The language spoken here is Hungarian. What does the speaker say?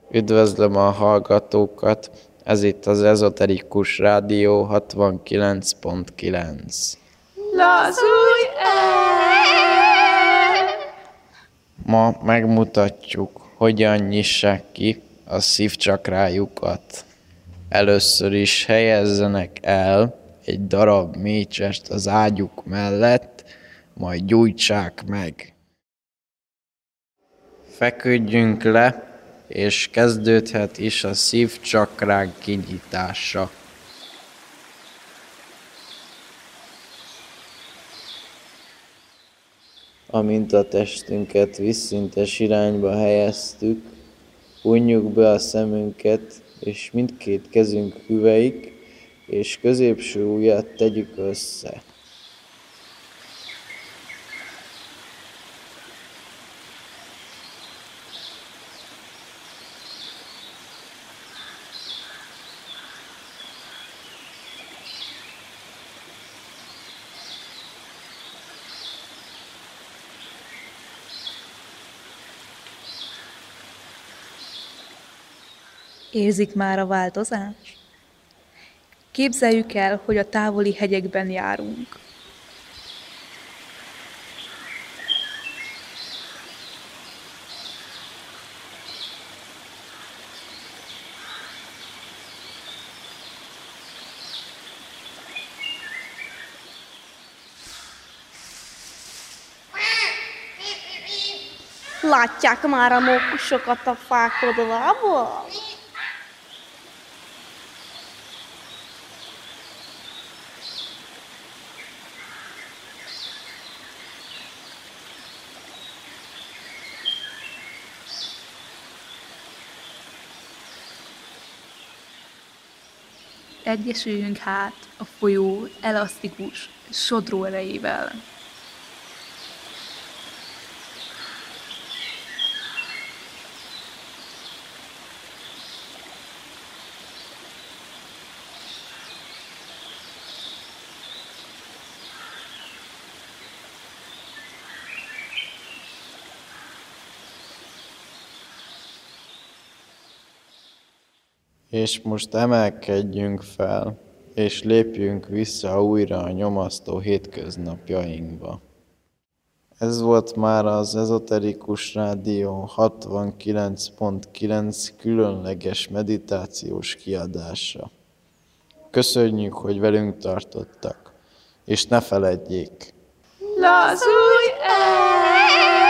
Üdvözlöm a hallgatókat, ez itt az Ezoterikus Rádió 69.9. Lazulj el! Ma megmutatjuk, hogyan nyissák ki a szívcsakrájukat. Először is helyezzenek el egy darab mécsest az ágyuk mellett, majd gyújtsák meg. Feküdjünk le, és kezdődhet is a szívcsakrák kinyitása. Amint a testünket vízszintes irányba helyeztük, hunjuk be a szemünket, és mindkét kezünk hüvelyik, és középső ujjat tegyük össze. Érzik már a változást? Képzeljük el, hogy a távoli hegyekben járunk. Látják már a mókusokat a fák oldalából? Egyesüljünk hát a folyó elasztikus, sodró erejével. És most emelkedjünk fel, és lépjünk vissza újra a nyomasztó hétköznapjainkba. Ez volt már az Ezoterikus Rádió 69.9 különleges meditációs kiadása. Köszönjük, hogy velünk tartottak, és ne feledjék! Lazulj el!